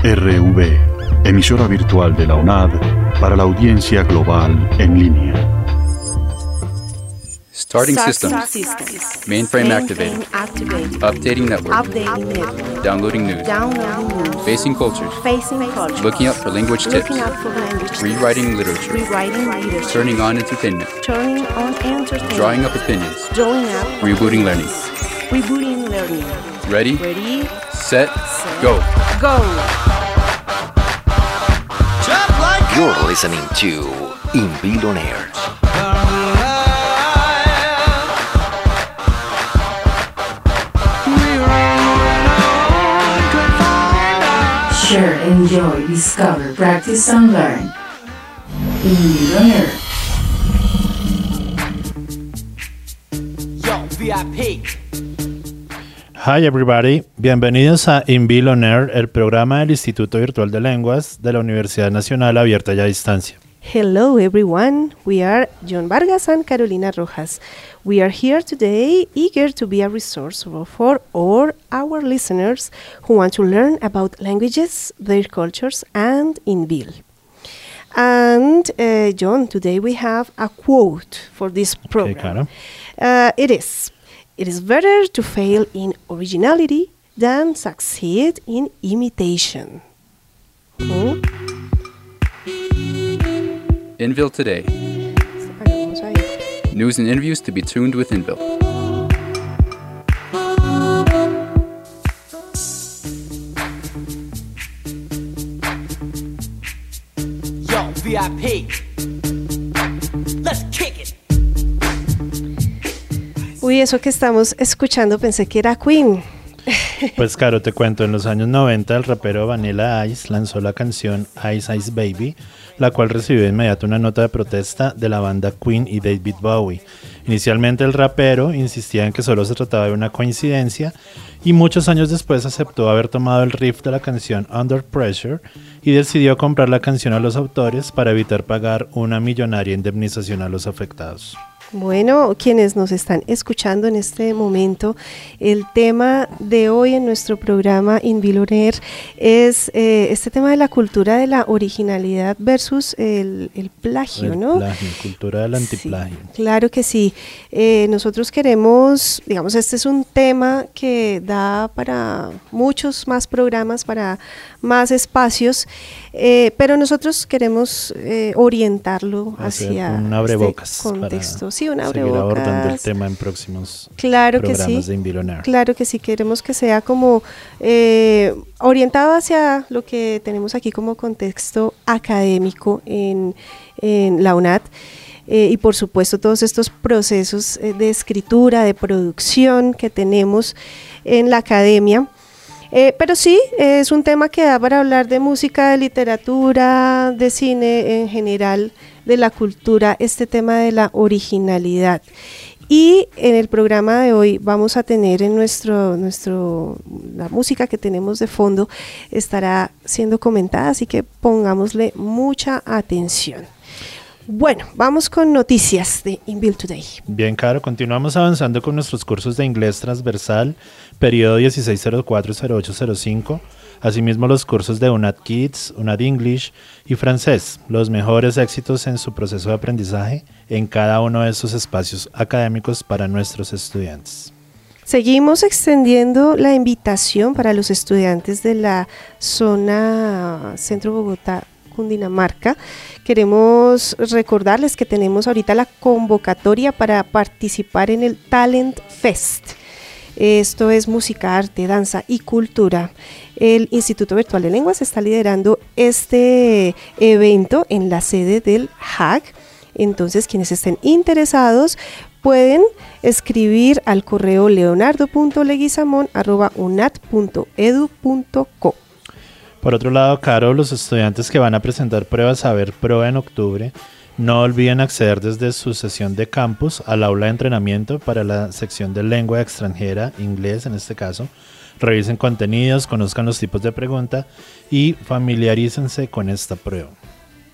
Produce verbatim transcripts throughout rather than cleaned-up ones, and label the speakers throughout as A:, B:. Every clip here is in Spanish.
A: R V, emisora virtual de la UNAD para la audiencia global en línea.
B: Starting
C: Start
B: systems.
C: systems.
B: Mainframe activated.
C: Mainframe activated.
B: Updating network.
C: Updating network.
B: Downloading news.
C: Downloading news.
B: Facing cultures.
C: Facing culture.
B: Looking up for language tips.
C: Looking out for language tips.
B: Rewriting literature.
C: Rewriting literature.
B: Turning on entertainment.
C: Turning on entertainment.
B: Drawing up opinions.
C: Drawing up.
B: Rebooting learning.
C: Rebooting learning.
B: Ready?
C: Ready.
B: Set.
C: Set.
B: Go.
C: Go.
D: You're listening to Inbil on Air.
E: Share, enjoy, discover, practice and learn. Inbil on Air.
F: Yo, V I P.
G: Hi everybody, bienvenidos a Inbil on Air, el programa del Instituto Virtual de Lenguas de la Universidad Nacional Abierta y a Distancia.
H: Hello everyone, we are John Vargas and Carolina Rojas. We are here today eager to be a resource for all our listeners who want to learn about languages, their cultures and Inbil. And uh, John, today we have a quote for this program.
G: Okay,
H: uh, it is, it is better to fail in originality than succeed in imitation. Hmm?
B: Inbil today.
H: Vamos ahí.
B: News and interviews to be tuned with Inbil.
F: Yo, V I P. Let's kick it.
H: Uy, eso que estamos escuchando pensé que era Queen.
G: Pues claro, te cuento, en los años noventa el rapero Vanilla Ice lanzó la canción Ice Ice Baby, la cual recibió de inmediato una nota de protesta de la banda Queen y David Bowie. Inicialmente el rapero insistía en que solo se trataba de una coincidencia y muchos años después aceptó haber tomado el riff de la canción Under Pressure y decidió comprar la canción a los autores para evitar pagar una millonaria indemnización a los afectados.
H: Bueno, quienes nos están escuchando en este momento, el tema de hoy en nuestro programa Inbil on Air es eh, este tema de la cultura de la originalidad versus el, el plagio,
G: el
H: ¿no?
G: Plagio, cultura del antiplagio.
H: Sí, claro que sí. Eh, nosotros queremos, digamos, este es un tema que da para muchos más programas, para más espacios, eh, pero nosotros queremos eh, orientarlo
G: Hacer
H: hacia
G: un abrebocas
H: este contexto.
G: para
H: Sí, un
G: seguir
H: abrebocas.
G: abordando el tema en próximos
H: Claro que
G: programas
H: sí.
G: de Inbil on Air.
H: Claro que sí, queremos que sea como eh, orientado hacia lo que tenemos aquí como contexto académico en, en la UNAD. Eh, y por supuesto todos estos procesos eh, de escritura, de producción que tenemos en la academia. Eh, pero sí, eh, es un tema que da para hablar de música, de literatura, de cine en general, de la cultura, este tema de la originalidad. Y en el programa de hoy vamos a tener en nuestro, nuestro, la música que tenemos de fondo estará siendo comentada, así que pongámosle mucha atención. Bueno, vamos con noticias de Inbil Today.
G: Bien, Caro, continuamos avanzando con nuestros cursos de inglés transversal, periodo dieciséis cero cuatro cero ocho cero cinco, asimismo los cursos de UNAD Kids, UNAD English y francés, los mejores éxitos en su proceso de aprendizaje en cada uno de estos espacios académicos para nuestros estudiantes.
H: Seguimos extendiendo la invitación para los estudiantes de la zona Centro Bogotá, Cundinamarca. Queremos recordarles que tenemos ahorita la convocatoria para participar en el Talent Fest. Esto es música, arte, danza y cultura. El Instituto Virtual de Lenguas está liderando este evento en la sede del H A C. Entonces, quienes estén interesados pueden escribir al correo leonardo punto leguizamón arroba unad punto edu punto co.
G: Por otro lado, Caro, los estudiantes que van a presentar pruebas Saber Pro en octubre, no olviden acceder desde su sesión de campus al aula de entrenamiento para la sección de lengua extranjera, inglés en este caso. Revisen contenidos, conozcan los tipos de pregunta y familiarícense con esta prueba.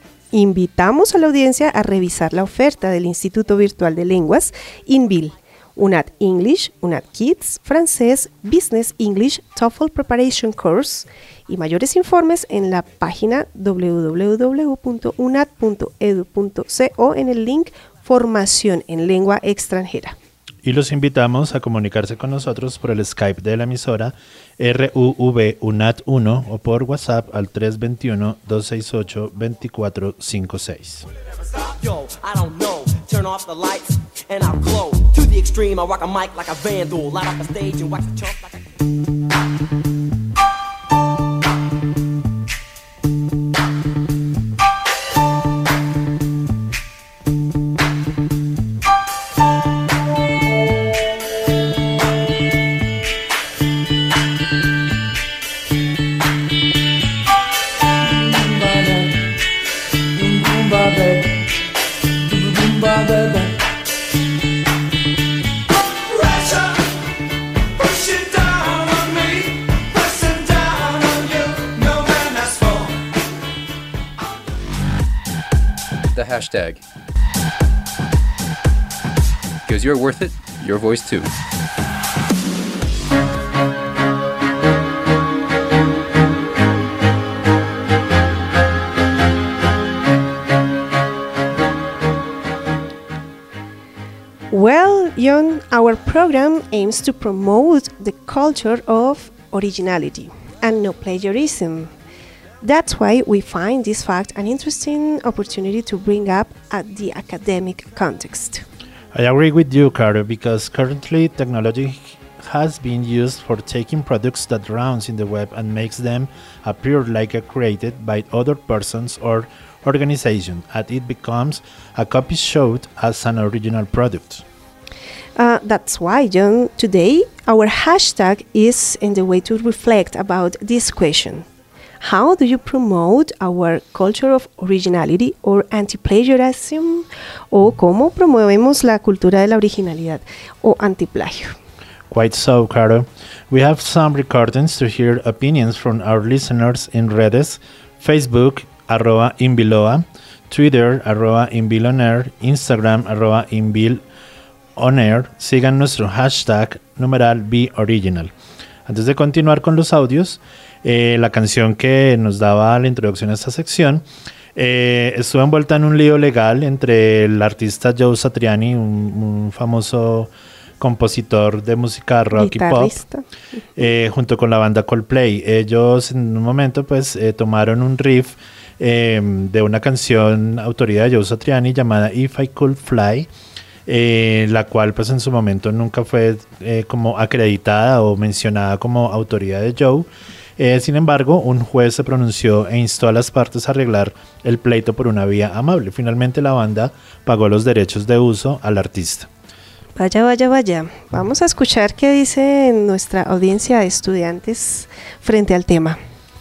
H: Invitamos a la audiencia a revisar la oferta del Instituto Virtual de Lenguas, Inbil, UNAD English, UNAD Kids, Francés, Business English, TOEFL Preparation Course y mayores informes en la página w w w punto unad punto edu punto co en el link Formación en Lengua Extranjera.
G: Y los invitamos a comunicarse con nosotros por el Skype de la emisora R U V UNAD uno o por WhatsApp al tres dos uno, dos seis ocho, dos cuatro cinco seis.
F: Yo, I don't know. Turn off the lights and I'll glow. To the extreme, I rock a mic like a vandal. Light up a stage and watch the chump like a...
B: The hashtag. Because you're worth it, your voice too.
H: Well, John, our program aims to promote the culture of originality and no plagiarism. That's why we find this fact an interesting opportunity to bring up at the academic context.
G: I agree with you, Caro, because currently technology has been used for taking products that rounds in the web and makes them appear like a created by other persons or organization, and it becomes a copy showed as an original product.
H: Uh, that's why, John, today our hashtag is in the way to reflect about this question. How do you promote our culture of originality or anti-plagiarism? ¿O cómo promovemos la cultura de la originalidad o antiplagio?
G: Quite so, Caro. We have some recordings to hear opinions from our listeners in redes, Facebook, arroba inviloa, Twitter, arroba invilonair, Instagram, arroba invilonair. Sigan nuestro hashtag numeral BeOriginal. Antes de continuar con los audios, eh, la canción que nos daba la introducción a esta sección eh, estuvo envuelta en un lío legal entre el artista Joe Satriani, un, un famoso compositor de música rock
H: Guitarrista.
G: y pop, eh, junto con la banda Coldplay. Ellos en un momento pues eh, tomaron un riff eh, de una canción autoría de Joe Satriani llamada If I Could Fly, eh, la cual pues en su momento nunca fue eh, como acreditada o mencionada como autoría de Joe. Eh, sin embargo, un juez se pronunció e instó a las partes a arreglar el pleito por una vía amable. Finalmente la banda pagó los derechos de uso al artista.
H: Vaya, vaya, vaya. Vamos a escuchar qué dice nuestra audiencia de estudiantes frente al tema.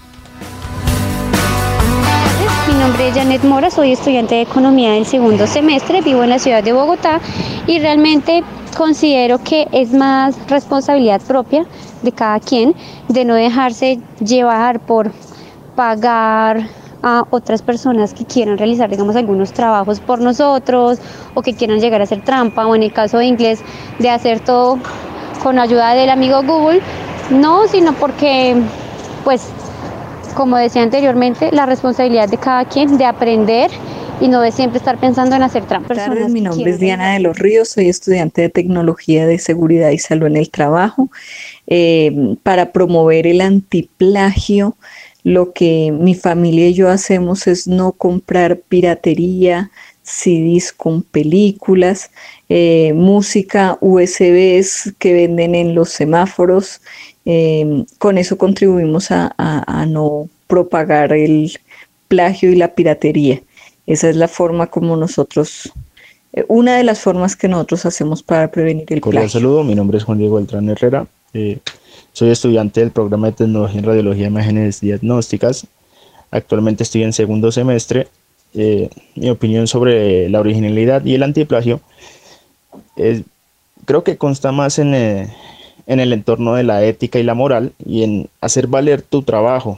I: Mi nombre es Janet Mora, soy estudiante de Economía del segundo semestre, vivo en la ciudad de Bogotá y realmente considero que es más responsabilidad propia de cada quien de no dejarse llevar por pagar a otras personas que quieran realizar, digamos, algunos trabajos por nosotros o que quieran llegar a hacer trampa, o en el caso de inglés, de hacer todo con ayuda del amigo Google. No, sino porque, pues, como decía anteriormente, la responsabilidad de cada quien de aprender y no de siempre estar pensando en hacer trampas.
J: Buenas tardes, mi nombre es Diana de los Ríos, soy estudiante de Tecnología de Seguridad y Salud en el Trabajo. Eh, para promover el antiplagio, lo que mi familia y yo hacemos es no comprar piratería, C Ds con películas, eh, música U S Bs que venden en los semáforos. Eh, con eso contribuimos a, a, a no propagar el plagio y la piratería. Esa es la forma como nosotros, eh, una de las formas que nosotros hacemos para prevenir el
K: Cordial
J: plagio.
K: saludo, mi nombre es Juan Diego Beltrán Herrera. Eh, soy estudiante del programa de Tecnología en Radiología e Imágenes Diagnósticas. Actualmente estoy en segundo semestre. Eh, mi opinión sobre la originalidad y el antiplagio eh, creo que consta más en, eh, en el entorno de la ética y la moral y en hacer valer tu trabajo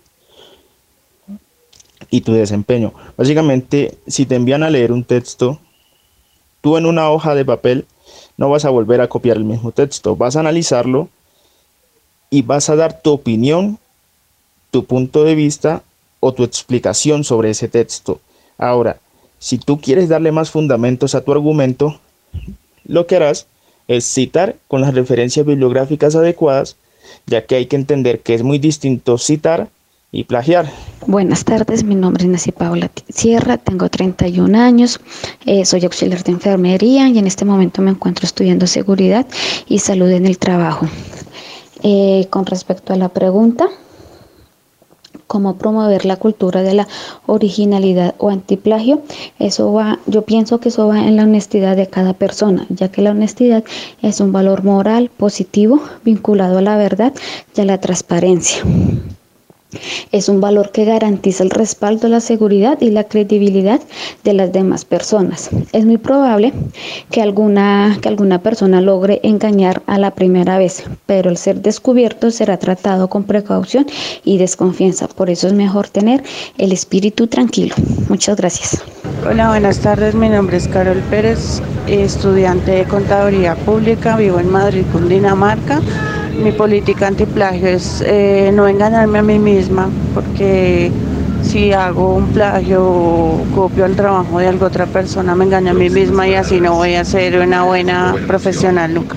K: y tu desempeño. Básicamente, si te envían a leer un texto, tú en una hoja de papel no vas a volver a copiar el mismo texto, vas a analizarlo y vas a dar tu opinión, tu punto de vista o tu explicación sobre ese texto. Ahora, si tú quieres darle más fundamentos a tu argumento, lo que harás es citar con las referencias bibliográficas adecuadas, ya que hay que entender que es muy distinto citar y plagiar.
L: Buenas tardes, mi nombre es Nancy Paula Sierra, tengo treinta y un años, eh, soy auxiliar de enfermería y en este momento me encuentro estudiando seguridad y salud en el trabajo. Eh, con respecto a la pregunta, ¿cómo promover la cultura de la originalidad o antiplagio? Eso va, yo pienso que eso va en la honestidad de cada persona, ya que la honestidad es un valor moral positivo vinculado a la verdad y a la transparencia. Es un valor que garantiza el respaldo, la seguridad y la credibilidad de las demás personas. Es muy probable que alguna, que alguna persona logre engañar a la primera vez, pero al ser descubierto será tratado con precaución y desconfianza. Por eso es mejor tener el espíritu tranquilo. Muchas gracias.
M: Hola, buenas tardes. Mi nombre es Carol Pérez, estudiante de Contaduría Pública, vivo en Madrid, Cundinamarca. Mi política antiplagio es eh, no engañarme a mí misma, porque si hago un plagio o copio el trabajo de alguna otra persona, me engaño a mí misma y así no voy a ser una buena profesional nunca.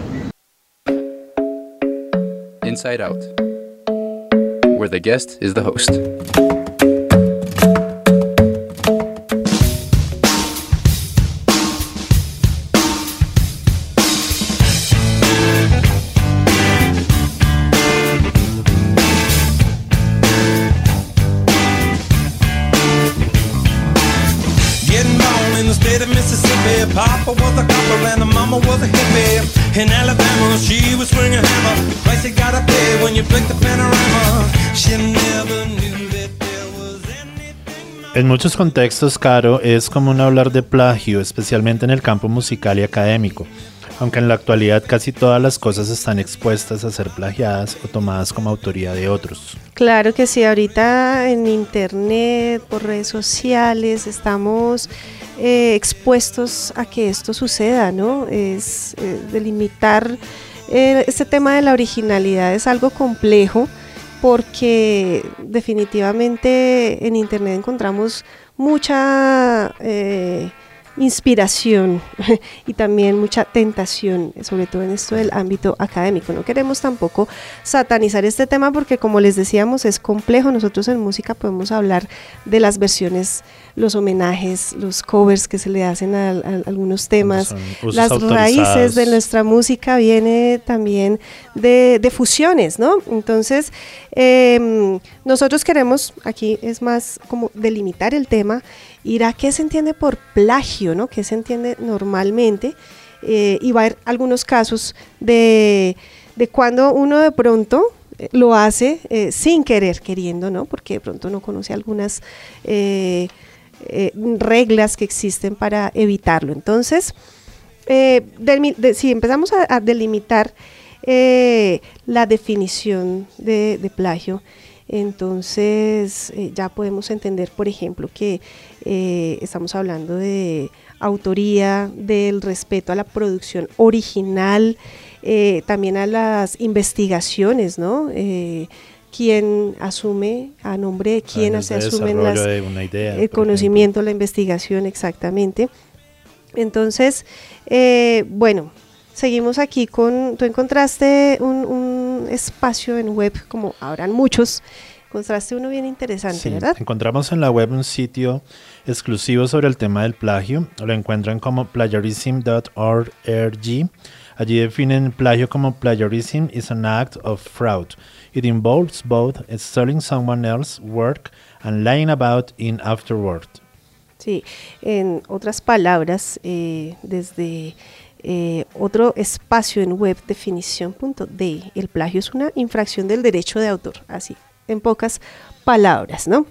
B: Inside Out, where the guest is the host.
N: Papa was a copper and the mama was a hippie. In Alabama, she was swinging a hammer. Price you gotta pay when you flick the panorama. She never knew that there was anything.
G: En muchos contextos, Caro, es común hablar de plagio, especialmente en el campo musical y académico. Aunque en la actualidad casi todas las cosas están expuestas a ser plagiadas o tomadas como autoría de otros.
H: Claro que sí, ahorita en internet, por redes sociales, estamos eh, expuestos a que esto suceda, ¿no? Es eh, delimitar eh, este tema de la originalidad es algo complejo, porque definitivamente en internet encontramos mucha eh, inspiración y también mucha tentación, sobre todo en esto del ámbito académico. No queremos tampoco satanizar este tema porque, como les decíamos, es complejo. Nosotros en música podemos hablar de las versiones, los homenajes, los covers que se le hacen a, a, a algunos temas. Las raíces de nuestra música viene también de, de fusiones, ¿no? Entonces, eh, nosotros queremos, aquí es más como delimitar el tema, ir a qué se entiende por plagio, ¿no? ¿Qué se entiende normalmente? Eh, y va a haber algunos casos de, de cuando uno de pronto eh, lo hace eh, sin querer, queriendo, ¿no? Porque de pronto no conoce algunas eh, eh, reglas que existen para evitarlo. Entonces, eh, de, de, si empezamos a, a delimitar eh, la definición de, de plagio, entonces eh, ya podemos entender, por ejemplo, que eh, estamos hablando de autoría, del respeto a la producción original, eh, también a las investigaciones, ¿no? Eh, quién asume, a nombre de quién se asumen las,
G: de una idea,
H: el conocimiento, la investigación, exactamente. Entonces, eh, bueno, seguimos aquí con, tú encontraste un, un espacio en web, como habrán muchos, encontraste uno bien interesante,
G: sí,
H: ¿verdad?
G: Encontramos en la web un sitio exclusivo sobre el tema del plagio, lo encuentran como plagiarism punto org. Allí definen plagio como plagiarism is an act of fraud. It involves both stealing someone else's work and lying about it afterward.
H: Sí, en otras palabras, eh, desde Eh, otro espacio en web, definición punto de, el plagio es una infracción del derecho de autor, así, en pocas palabras, ¿no?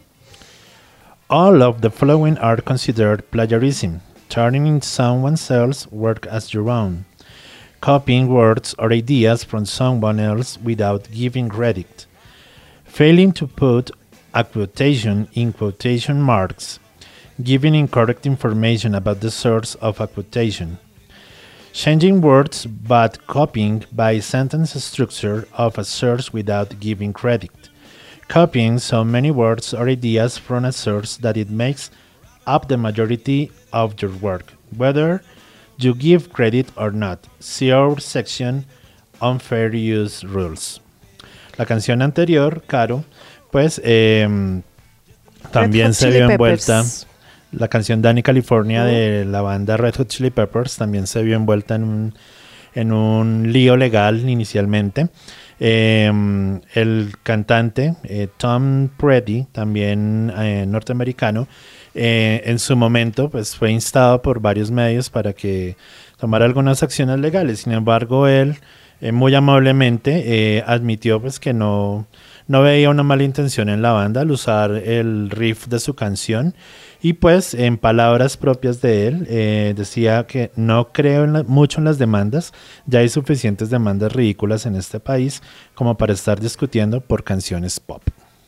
G: All of the following are considered plagiarism: turning in someone else's work as your own, copying words or ideas from someone else without giving credit, failing to put a quotation in quotation marks, giving incorrect information about the source of a quotation, Changing words but copying by sentence structure of a source without giving credit. Copying so many words or ideas from a source that it makes up the majority of your work, whether you give credit or not. See our section on fair use rules. La canción anterior, Caro, pues eh, también se vio envuelta. La canción Danny California mm. de la banda Red Hot Chili Peppers también se vio envuelta en un, en un lío legal inicialmente. Eh, el cantante eh, Tom Petty, también eh, norteamericano, eh, en su momento pues fue instado por varios medios para que tomara algunas acciones legales. Sin embargo, él eh, muy amablemente eh, admitió pues que no, no veía una mala intención en la banda al usar el riff de su canción. Y pues en palabras propias de él, eh, decía que no creo en la, mucho en las demandas, ya hay suficientes demandas ridículas en este país como para estar discutiendo por canciones pop.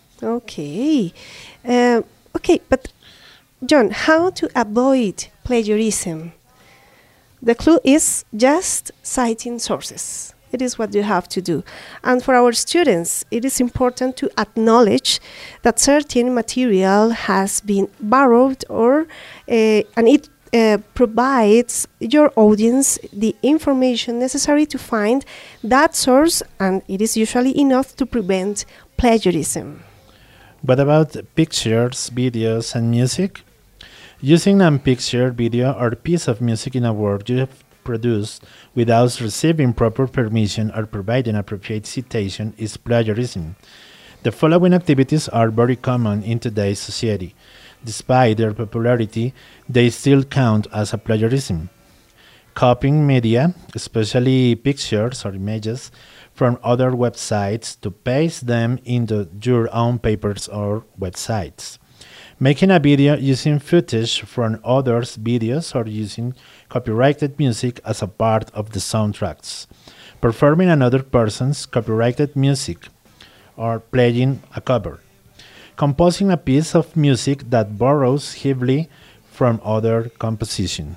H: Okay, uh, okay, but John, how to avoid plagiarism? The clue is just citing sources. It is what you have to do. And for our students, it is important to acknowledge that certain material has been borrowed or uh, and it uh, provides your audience the information necessary to find that source, and it is usually enough to prevent plagiarism.
G: What about pictures, videos, and music? Using a picture, video, or piece of music in a work you have produced without receiving proper permission or providing appropriate citation is plagiarism. The following activities are very common in today's society. Despite their popularity, they still count as a plagiarism. Copying media, especially pictures or images, from other websites to paste them into your own papers or websites. Making a video using footage from others' videos or using copyrighted music as a part of the soundtracks. Performing another person's copyrighted music or playing a cover. Composing a piece of music that borrows heavily from other composition.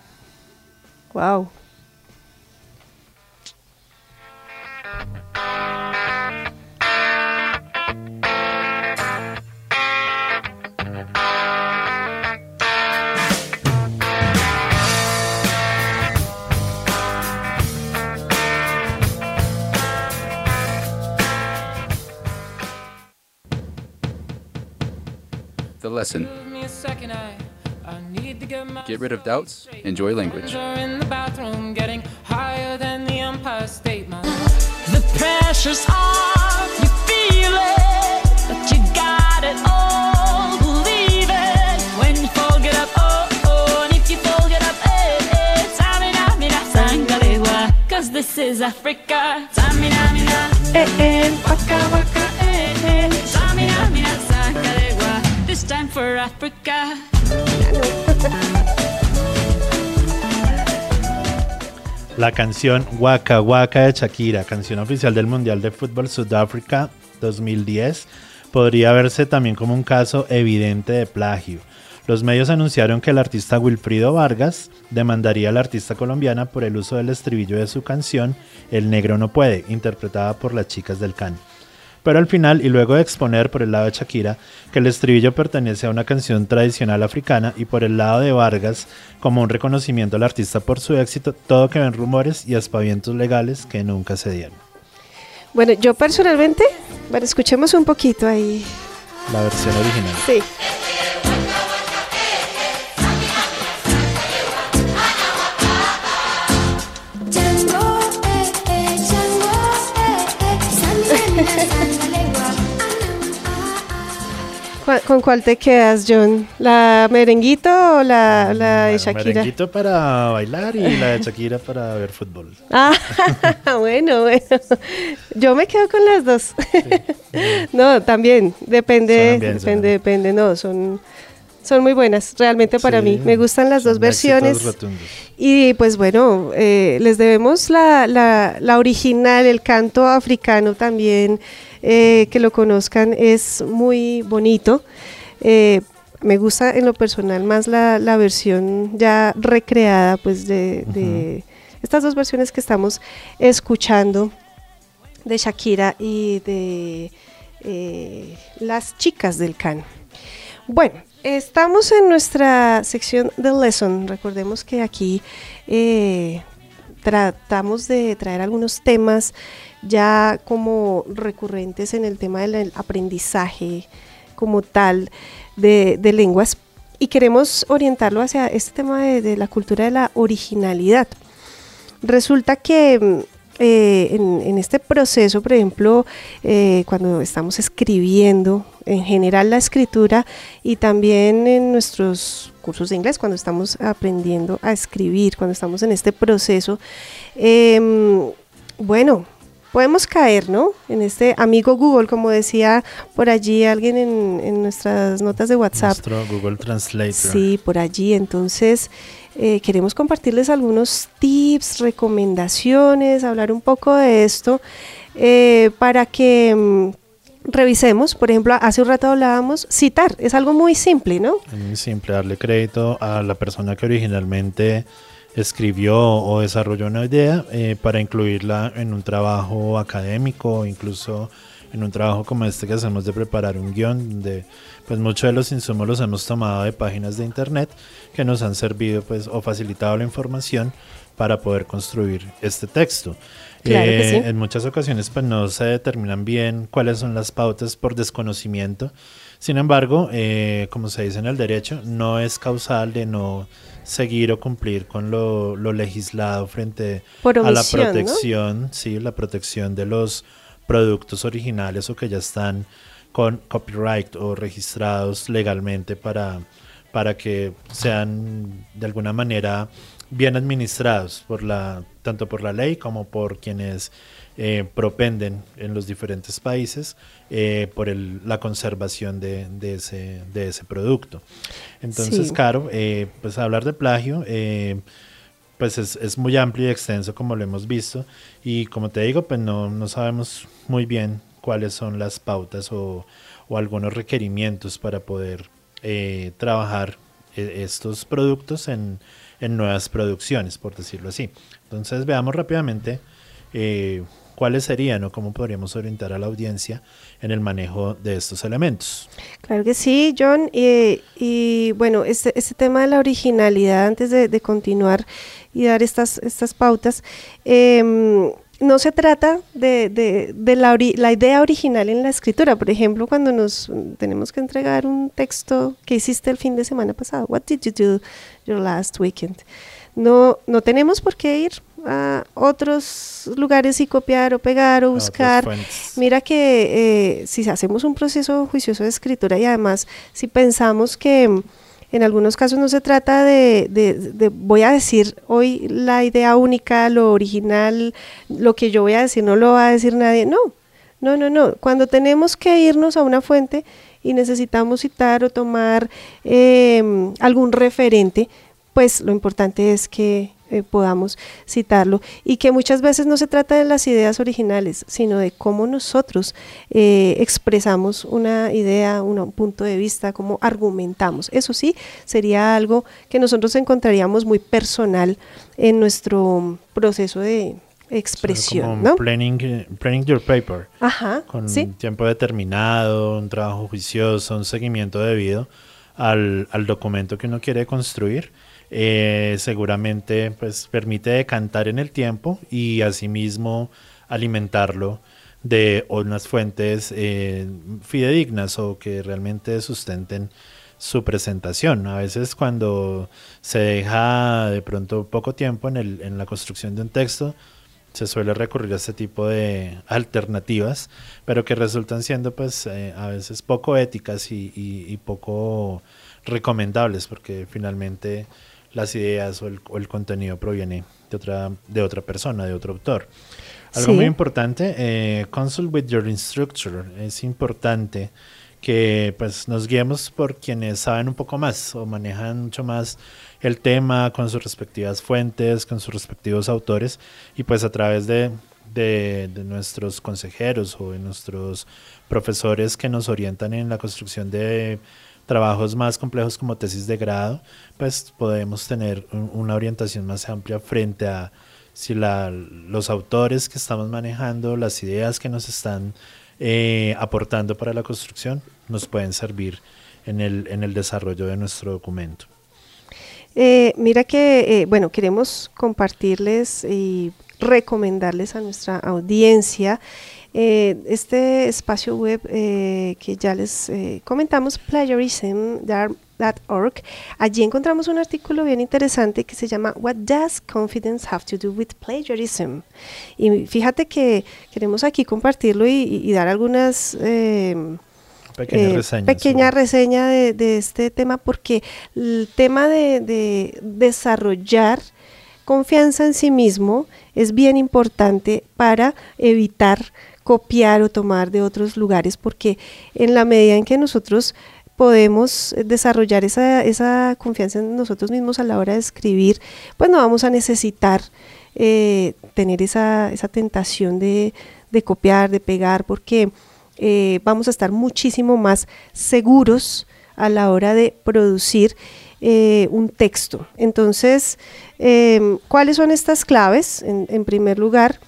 H: Wow.
B: The lesson. Get rid of doubts, enjoy language.
O: The pressure's off, you feel it, but you got it all, believe it. When you fold it up, oh, oh, and if you fold it up, eh, eh, Samina, mina, Sangalewa, cause this is Africa. Samina, mina, eh, eh, waka, waka, eh, eh, Samina, mina, Sangalewa, this time for Africa.
G: La canción Waka Waka de Shakira, canción oficial del Mundial de Fútbol Sudáfrica dos mil diez, podría verse también como un caso evidente de plagio. Los medios anunciaron que el artista Wilfrido Vargas demandaría a la artista colombiana por el uso del estribillo de su canción El Negro No Puede, interpretada por las chicas del Can. Pero al final, y luego de exponer por el lado de Shakira que el estribillo pertenece a una canción tradicional africana y por el lado de Vargas como un reconocimiento al artista por su éxito, todo quedó en rumores y aspavientos legales que nunca se dieron.
H: Bueno, yo personalmente, bueno, escuchemos un poquito ahí.
G: La versión original.
H: Sí. ¿Con cuál te quedas, John? ¿La merenguito o la, la de Shakira?
G: La merenguito para bailar y la de Shakira para ver fútbol.
H: Ah, bueno, bueno. Yo me quedo con las dos. Sí. No, también, depende, bien, depende, depende. No, son, son muy buenas, realmente para sí, mí. Me gustan las dos versiones. Y pues bueno, eh, les debemos la, la, la original, el canto africano también. Eh, que lo conozcan, es muy bonito. Eh, me gusta en lo personal más la, la versión ya recreada pues de, uh-huh. de estas dos versiones que estamos escuchando de Shakira y de eh, las chicas del Can. Bueno, estamos en nuestra sección de Lesson. Recordemos que aquí eh, tratamos de traer algunos temas ya como recurrentes en el tema del aprendizaje como tal de, de lenguas, y queremos orientarlo hacia este tema de, de la cultura de la originalidad. Resulta que eh, en, en este proceso, por ejemplo, eh, cuando estamos escribiendo, en general la escritura, y también en nuestros cursos de inglés, cuando estamos aprendiendo a escribir, cuando estamos en este proceso, eh, bueno, podemos caer, ¿no?, en este amigo Google, como decía por allí alguien en, en nuestras notas de WhatsApp.
G: Nuestro Google Translator.
H: Sí, por allí. Entonces, eh, queremos compartirles algunos tips, recomendaciones, hablar un poco de esto, eh, para que mm, revisemos. Por ejemplo, hace un rato hablábamos, citar, es algo muy simple, ¿no?
G: Es muy simple, darle crédito a la persona que originalmente escribió o desarrolló una idea eh, para incluirla en un trabajo académico, incluso en un trabajo como este que hacemos de preparar un guión, donde pues muchos de los insumos los hemos tomado de páginas de internet que nos han servido pues o facilitado la información para poder construir este texto.
H: Claro
G: eh,
H: que sí.
G: En muchas ocasiones pues no se determinan bien cuáles son las pautas por desconocimiento. Sin embargo, eh, como se dice en el derecho, no es causal de no seguir o cumplir con lo, lo legislado frente
H: Por
G: a la
H: omisión,
G: protección, ¿no? Sí, la protección de los productos originales o que ya están con copyright o registrados legalmente para, para que sean de alguna manera bien administrados por la, tanto por la ley como por quienes eh, propenden en los diferentes países eh, por el, la conservación de, de, ese, de ese producto. Entonces,
H: Sí.
G: Caro, eh, pues hablar de plagio eh, pues es, es muy amplio y extenso, como lo hemos visto, y como te digo, pues no, no sabemos muy bien cuáles son las pautas o, o algunos requerimientos para poder eh, trabajar eh, estos productos en, en nuevas producciones, por decirlo así. Entonces veamos rápidamente eh, cuáles serían o cómo podríamos orientar a la audiencia en el manejo de estos elementos.
H: Claro que sí, John. Y, y bueno, este, este tema de la originalidad, antes de, de continuar y dar estas, estas pautas, eh, no se trata de, de, de la, ori la idea original en la escritura. Por ejemplo, cuando nos tenemos que entregar un texto que hiciste el fin de semana pasado, what did you do your last weekend? No, no tenemos por qué ir a otros lugares y copiar o pegar o buscar. Mira que eh, si hacemos un proceso juicioso de escritura, y además si pensamos que en algunos casos no se trata de, de, de voy a decir hoy la idea única, lo original, lo que yo voy a decir no lo va a decir nadie, no, no, no, no. Cuando tenemos que irnos a una fuente y necesitamos citar o tomar eh, algún referente, pues lo importante es que eh, podamos citarlo, y que muchas veces no se trata de las ideas originales, sino de cómo nosotros eh, expresamos una idea, una, un punto de vista, cómo argumentamos. Eso sí, sería algo que nosotros encontraríamos muy personal en nuestro proceso de expresión,
G: Como
H: ¿no?
G: planning, planning your paper.
H: Ajá,
G: con
H: sí.
G: tiempo determinado, un trabajo juicioso, un seguimiento debido al, al documento que uno quiere construir. Eh, seguramente pues permite decantar en el tiempo y asimismo alimentarlo de unas fuentes eh, fidedignas o que realmente sustenten su presentación. A veces cuando se deja de pronto poco tiempo en, el, en la construcción de un texto, se suele recurrir a este tipo de alternativas, pero que resultan siendo pues eh, a veces poco éticas y, y, y poco recomendables, porque finalmente las ideas o el, o el contenido proviene de otra, de otra persona, de otro autor. Algo
H: Sí.
G: muy importante, eh, consult with your instructor. Es importante que pues nos guiemos por quienes saben un poco más o manejan mucho más el tema con sus respectivas fuentes, con sus respectivos autores, y pues a través de, de, de nuestros consejeros o de nuestros profesores que nos orientan en la construcción de trabajos más complejos como tesis de grado, pues podemos tener un, una orientación más amplia frente a si la, los autores que estamos manejando, las ideas que nos están eh, aportando para la construcción, nos pueden servir en el, en el desarrollo de nuestro documento.
H: Eh, mira que, eh, bueno, queremos compartirles y recomendarles a nuestra audiencia eh, este espacio web eh, que ya les eh, comentamos, plagiarism punto org. Allí encontramos un artículo bien interesante que se llama What Does Confidence Have to Do with Plagiarism? Y fíjate que queremos aquí compartirlo y, y, y dar algunas eh,
G: Pequeña
H: eh,
G: reseña,
H: pequeña
G: sí.
H: reseña de, de este tema, porque el tema de, de desarrollar confianza en sí mismo es bien importante para evitar copiar o tomar de otros lugares, porque en la medida en que nosotros podemos desarrollar esa, esa confianza en nosotros mismos a la hora de escribir, pues no vamos a necesitar eh, tener esa, esa tentación de, de copiar, de pegar, porque eh, vamos a estar muchísimo más seguros a la hora de producir eh, un texto. Entonces, eh, ¿cuáles son estas claves? En, en primer lugar,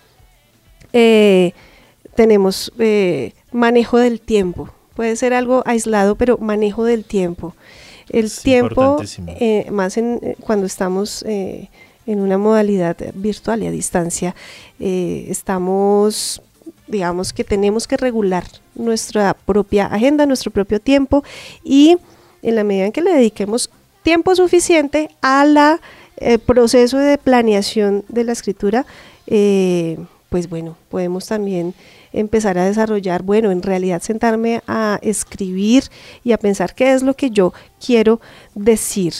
H: eh, tenemos eh, manejo del tiempo. Puede ser algo aislado, pero manejo del tiempo. El
G: Es
H: tiempo, eh, más en, eh, cuando estamos eh, en una modalidad virtual y a distancia, eh, estamos, digamos que tenemos que regular nuestra propia agenda, nuestro propio tiempo, y en la medida en que le dediquemos tiempo suficiente a la eh, proceso de planeación de la escritura, eh, pues bueno, podemos también empezar a desarrollar, bueno, en realidad sentarme a escribir y a pensar qué es lo que yo quiero decir.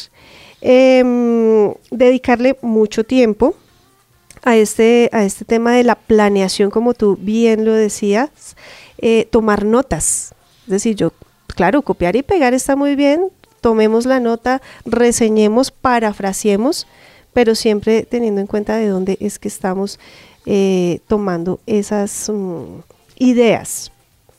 H: Eh, dedicarle mucho tiempo a este, a este tema de la planeación, como tú bien lo decías, eh, tomar notas. Es decir, yo, claro, copiar y pegar está muy bien, tomemos la nota, reseñemos, parafraseemos, pero siempre teniendo en cuenta de dónde es que estamos Eh, tomando esas um, ideas.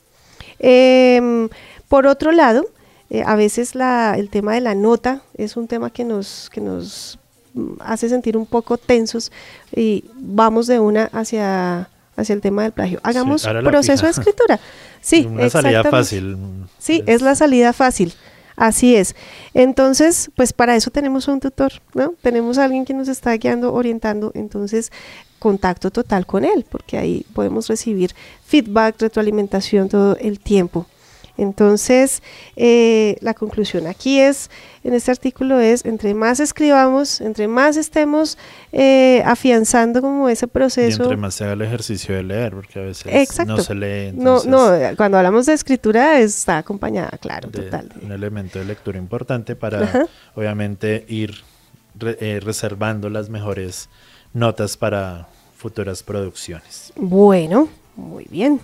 H: Eh, por otro lado, eh, a veces la, el tema de la nota es un tema que nos, que nos um, hace sentir un poco tensos y vamos de una hacia, hacia el tema del plagio. Hagamos
G: Sí, ahora la
H: proceso de
G: fija.
H: escritura. Sí,
G: Una salida
H: exactamente.
G: fácil.
H: Sí, es la salida fácil. Así es. Entonces, pues para eso tenemos un tutor, ¿no? Tenemos a alguien que nos está guiando, orientando, entonces contacto total con él, porque ahí podemos recibir feedback, retroalimentación todo el tiempo. Entonces, eh, la conclusión aquí es, en este artículo es, entre más escribamos, entre más estemos eh, afianzando como ese
G: Y
H: proceso.
G: entre más se haga el ejercicio de leer, porque a veces
H: Exacto.
G: no se lee.
H: No,
G: entonces,
H: no, cuando hablamos de escritura está acompañada, claro,
G: de
H: total.
G: un elemento de lectura importante para,
H: Ajá.
G: obviamente, ir re- eh, reservando las mejores notas para futuras producciones.
H: Bueno, muy bien.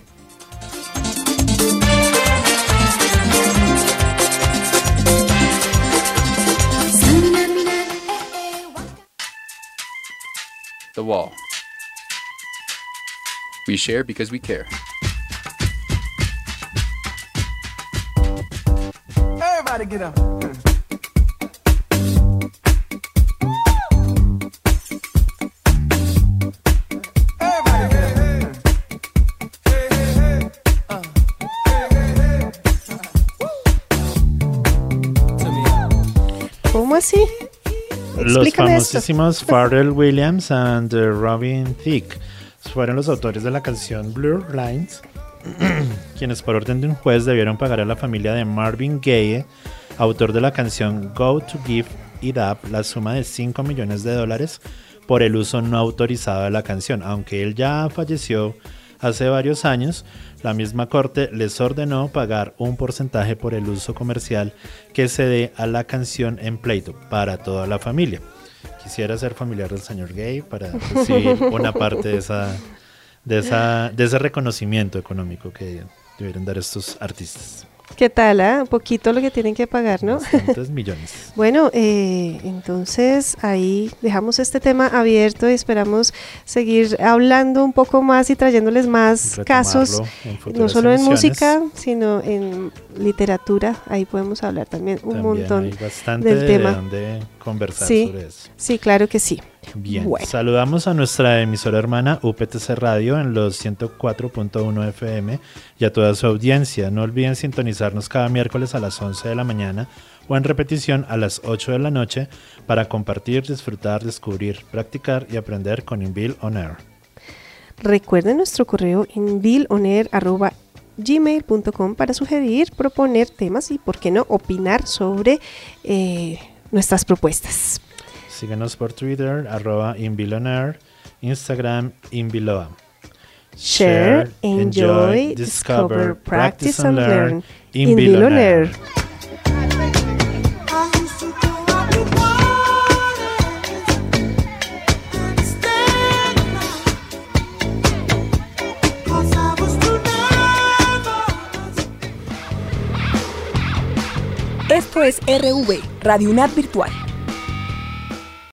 B: The Wall. We share because we care.
N: Everybody get up.
H: ¿Cómo así?
G: Los
H: Explícame esto.
G: famosísimos Pharrell Williams and uh, Robin Thicke fueron los autores de la canción Blur Lines, quienes por orden de un juez debieron pagar a la familia de Marvin Gaye, autor de la canción Go to Give It Up, la suma de cinco millones de dólares por el uso no autorizado de la canción. Aunque él ya falleció hace varios años, la misma corte les ordenó pagar un porcentaje por el uso comercial que se dé a la canción en pleito para toda la familia. Quisiera ser familiar del señor Gaye para recibir una parte de esa, de esa, de ese reconocimiento económico que debieron dar estos artistas.
H: ¿Qué tal? Ah? Un poquito lo que tienen que pagar, ¿no?
G: Bastantes millones.
H: Bueno, eh, entonces ahí dejamos este tema abierto y esperamos seguir hablando un poco más y trayéndoles más
G: Retomarlo
H: casos,
G: en
H: no
G: futuras
H: solo en
G: emisiones.
H: música, sino en literatura. Ahí podemos hablar también un
G: También
H: montón
G: hay bastante
H: del
G: de
H: tema.
G: donde conversar
H: Sí,
G: sobre eso.
H: sí, claro que sí.
G: Bien,
H: Bueno.
G: saludamos a nuestra emisora hermana U P T C Radio en los ciento cuatro punto uno F M y a toda su audiencia. No olviden sintonizarnos cada miércoles a las once de la mañana o en repetición a las ocho de la noche para compartir, disfrutar, descubrir, practicar y aprender con Inbil On Air.
H: Recuerden nuestro correo inbilonair arroba gmail punto com para sugerir, proponer temas y, por qué no, opinar sobre eh, nuestras propuestas.
G: Síguenos por Twitter, arroba Inbilonair, Instagram, Inbiloa.
H: Share, enjoy, discover, practice and learn. Inbilonair.
P: Esto es R V, Radio UNAD Virtual.